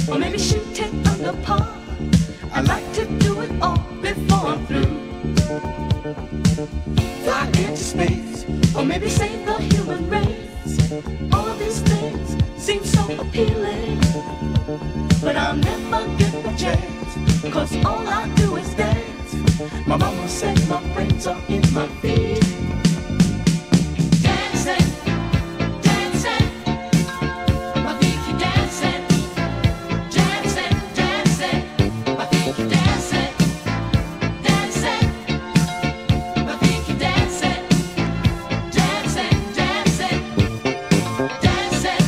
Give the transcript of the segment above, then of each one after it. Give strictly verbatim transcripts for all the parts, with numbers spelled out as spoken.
Or maybe shooting under par. I like to do it all before I'm through. Fly into space, or maybe save the human race. All these things seem so appealing, but I'll never get the chance, cause all I do is dance. My mama said my brains are in my feet. Dancing, dancing, my feet keep dancing. Dancing, dancing, my feet keep dancing. Dancing, my feet keep dancing. Dancing, dancing, dancing.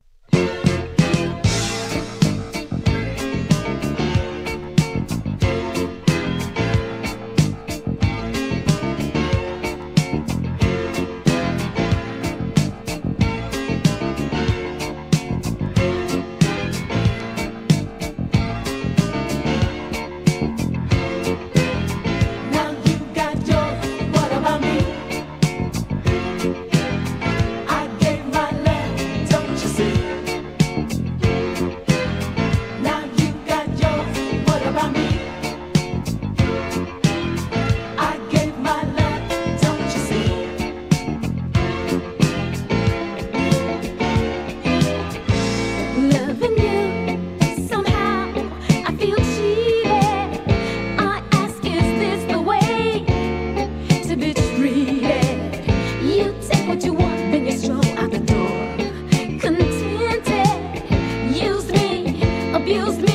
Now you got yours, what about me? I gave my love, don't you see? Now you got yours, what about me? I gave my love, don't you see? Loving you, somehow I feel cheated. I ask, is this the way to be treated? You take what you want, then you stroll out the door. Contented, use me, abuse me.